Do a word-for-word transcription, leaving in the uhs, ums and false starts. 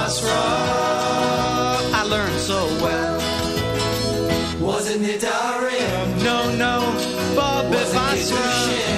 Basra. I learned so well. Wasn't it Darim? No, no, Bobby Wasn't Basra. Kedushin?